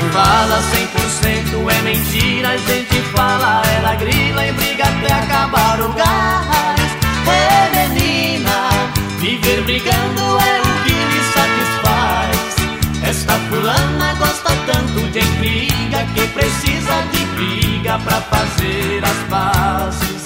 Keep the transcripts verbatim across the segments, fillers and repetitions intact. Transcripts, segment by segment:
fala cem por cento é mentira. A gente fala, ela grila e briga até acabar o gás. É menina, viver brigando é o que lhe satisfaz. Esta fulana gosta tanto de intriga que precisa de briga pra fazer as pazes.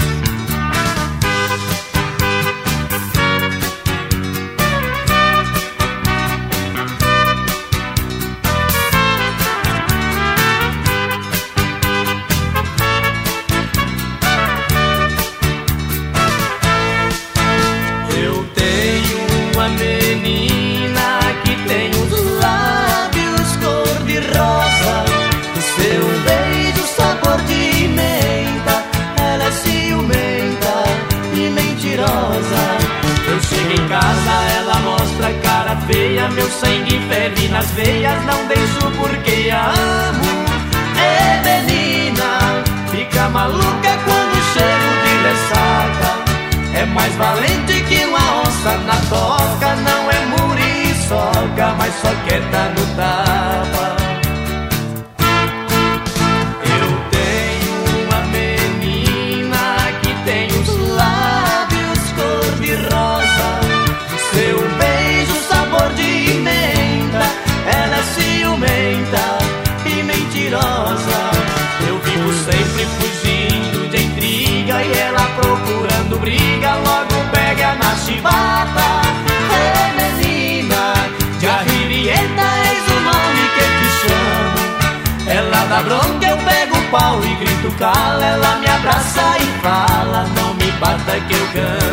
Uma menina que tem os lábios cor de rosa, o seu beijo sabor de menta. Ela é ciumenta e mentirosa. Eu chego em casa, ela mostra a cara feia. Meu sangue ferve nas veias, não deixo porque a amo. É menina, fica maluca quando chego de ressaca. É mais valente que uma onça na toca. Não é muriçoca, mas só quer dar no tapa. Eu tenho uma menina que tem os lábios cor de rosa, seu beijo sabor de menta. Ela é ciumenta e mentirosa. Eu vivo sempre fugindo de intriga e ela procurando briga, logo pega na chibata. É menina, Jarririeta, eis o nome que te chamo. Ela dá bronca, eu pego o pau e grito cala. Ela me abraça e fala, não me bata que eu canto.